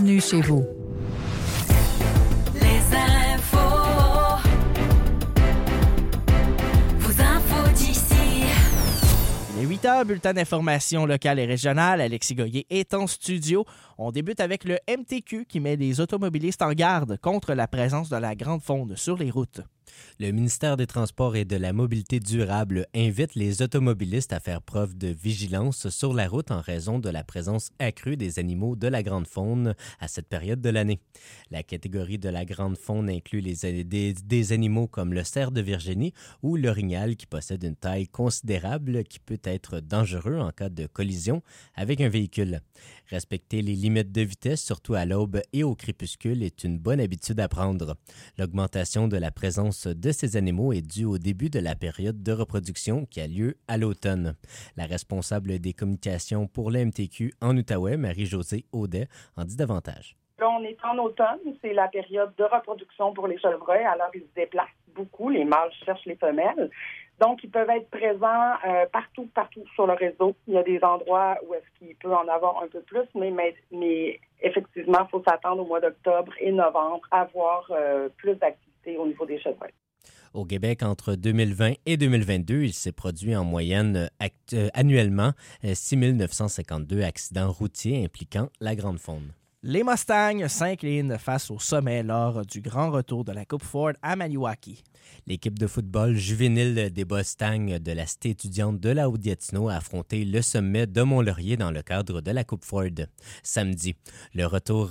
bienvenue chez vous. Les infos. Vos infos d'ici. Il est 8h, bulletin d'information locale et régionale. Alexis Goyer est en studio. On débute avec le MTQ qui met les automobilistes en garde contre la présence de la grande faune sur les routes. Le ministère des Transports et de la Mobilité durable invite les automobilistes à faire preuve de vigilance sur la route en raison de la présence accrue des animaux de la grande faune à cette période de l'année. La catégorie de la grande faune inclut des animaux comme le cerf de Virginie ou l'orignal qui possède une taille considérable qui peut être dangereux en cas de collision avec un véhicule. Respecter les limites de vitesse, surtout à l'aube et au crépuscule, est une bonne habitude à prendre. L'augmentation de la présence de ces animaux est due au début de la période de reproduction qui a lieu à l'automne. La responsable des communications pour le MTQ en Outaouais, Marie-Josée Audet, en dit davantage. Là, on est en automne, c'est la période de reproduction pour les chevreuils, alors ils se déplacent beaucoup, les mâles cherchent les femelles. Donc, ils peuvent être présents partout sur le réseau. Il y a des endroits où est-ce qu'il peut en avoir un peu plus, mais effectivement, il faut s'attendre au mois d'octobre et novembre à avoir plus d'activité au niveau des chevreuils. Au Québec, entre 2020 et 2022, il s'est produit en moyenne annuellement 6 952 accidents routiers impliquant la grande faune. Les Mustangs s'inclinent face au sommet lors du grand retour de la Coupe Ford à Maniwaki. L'équipe de football juvénile des Mustangs de la Cité étudiante de la Haute-Gatineau a affronté le sommet de Mont-Laurier dans le cadre de la Coupe Ford. Samedi, le retour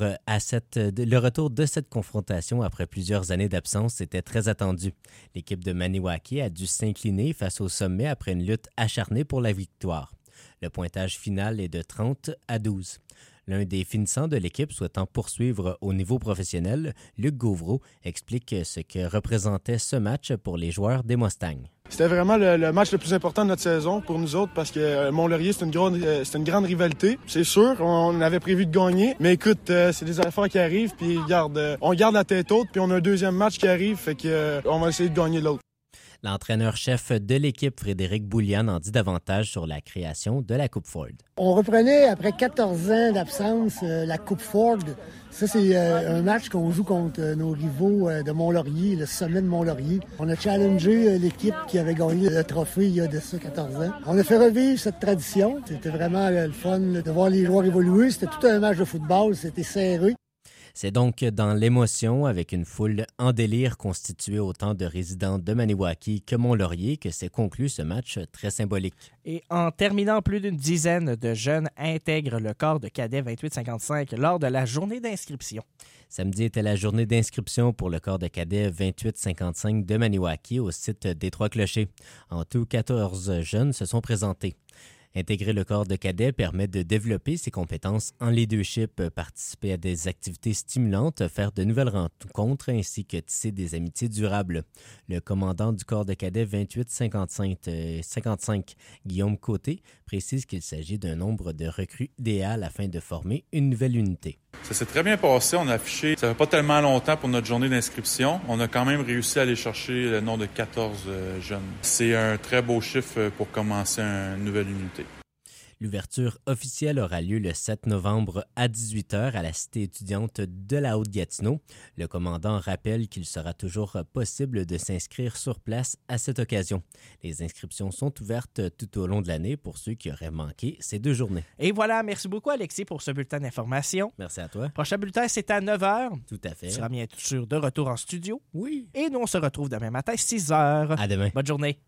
de cette confrontation après plusieurs années d'absence était très attendu. L'équipe de Maniwaki a dû s'incliner face au sommet après une lutte acharnée pour la victoire. Le pointage final est de 30-12. L'un des finissants de l'équipe souhaitant poursuivre au niveau professionnel, Luc Gauvreau, explique ce que représentait ce match pour les joueurs des Mustangs. C'était vraiment le match le plus important de notre saison pour nous autres parce que Mont-Laurier, c'est une grande rivalité. C'est sûr, on avait prévu de gagner, mais écoute, c'est des affaires qui arrivent, puis on garde la tête haute, puis on a un deuxième match qui arrive, fait que on va essayer de gagner l'autre. L'entraîneur-chef de l'équipe, Frédéric Boulian, en dit davantage sur la création de la Coupe Ford. On reprenait, après 14 ans d'absence, la Coupe Ford. Ça, c'est un match qu'on joue contre nos rivaux de Mont-Laurier, le sommet de Mont-Laurier. On a challengé l'équipe qui avait gagné le trophée il y a de ça 14 ans. On a fait revivre cette tradition. C'était vraiment le fun de voir les joueurs évoluer. C'était tout un match de football, c'était serré. C'est donc dans l'émotion, avec une foule en délire constituée autant de résidents de Maniwaki que Mont-Laurier, que s'est conclu ce match très symbolique. Et en terminant, plus d'une dizaine de jeunes intègrent le corps de cadet 2855 lors de la journée d'inscription. Samedi était la journée d'inscription pour le corps de cadet 2855 de Maniwaki au site des Trois-Clochers. En tout, 14 jeunes se sont présentés. Intégrer le corps de cadet permet de développer ses compétences en leadership, participer à des activités stimulantes, faire de nouvelles rencontres ainsi que tisser des amitiés durables. Le commandant du corps de cadet 2855, Guillaume Côté, précise qu'il s'agit d'un nombre de recrues idéal afin de former une nouvelle unité. Ça s'est très bien passé. On a affiché, ça fait pas tellement longtemps pour notre journée d'inscription. On a quand même réussi à aller chercher le nombre de 14 jeunes. C'est un très beau chiffre pour commencer une nouvelle unité. L'ouverture officielle aura lieu le 7 novembre à 18h à la Cité étudiante de la Haute-Gatineau. Le commandant rappelle qu'il sera toujours possible de s'inscrire sur place à cette occasion. Les inscriptions sont ouvertes tout au long de l'année pour ceux qui auraient manqué ces 2 journées. Et voilà, merci beaucoup Alexis pour ce bulletin d'information. Merci à toi. Prochain bulletin, c'est à 9h. Tout à fait. Tu seras bien sûr de retour en studio. Oui. Et nous, on se retrouve demain matin, 6h. À demain. Bonne journée.